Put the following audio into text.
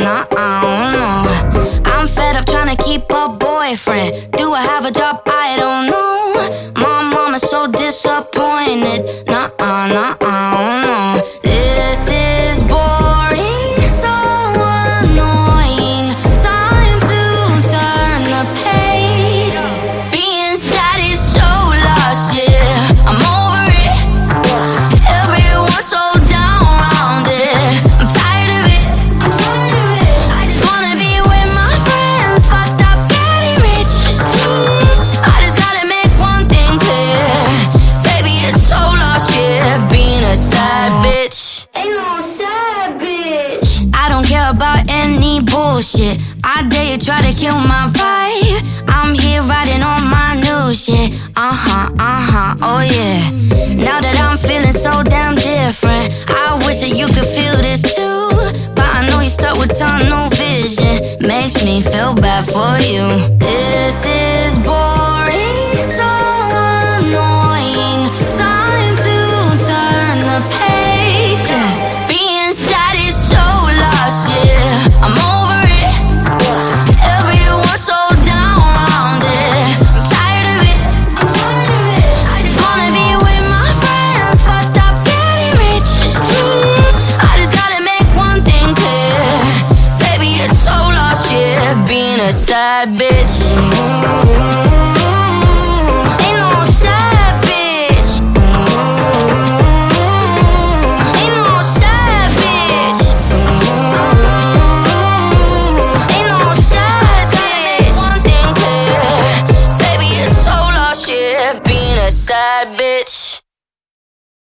no. I'm fed up trying to keep a boyfriend. Do I have a job? I don't know. My mama's so disappointed. No. This is boring, so annoying. Time to turn the page. Being sad is so lost, yeah. I'm over it. Everyone's so down around it. I'm tired of it. I just wanna be with my friends, fucked up, getting rich. I just gotta make one thing clear. Baby, it's so lost, yeah. Being a sad bitch. Ain't no sad bitch. I don't care about any bullshit. I dare you try to kill my vibe. I'm here riding on my new shit. Oh yeah. Now that I'm feeling so damn different, I wish that you could feel this too. But I know you're stuck with tunnel vision. Makes me feel bad for you. This is boring, so annoying. Time to turn the page. Being sad is so lost, yeah. I'm over it. Everyone's so down around it. I'm tired of it. I just wanna be with my friends, fucked up, getting rich. I just gotta make one thing clear. Baby, it's so lost, yeah. Being a sad bitch. Ain't no sad bitch. Ain't no sad bitch. Ain't no sad bitch. One thing clear. Baby, it's so lost, yeah. Being a sad bitch.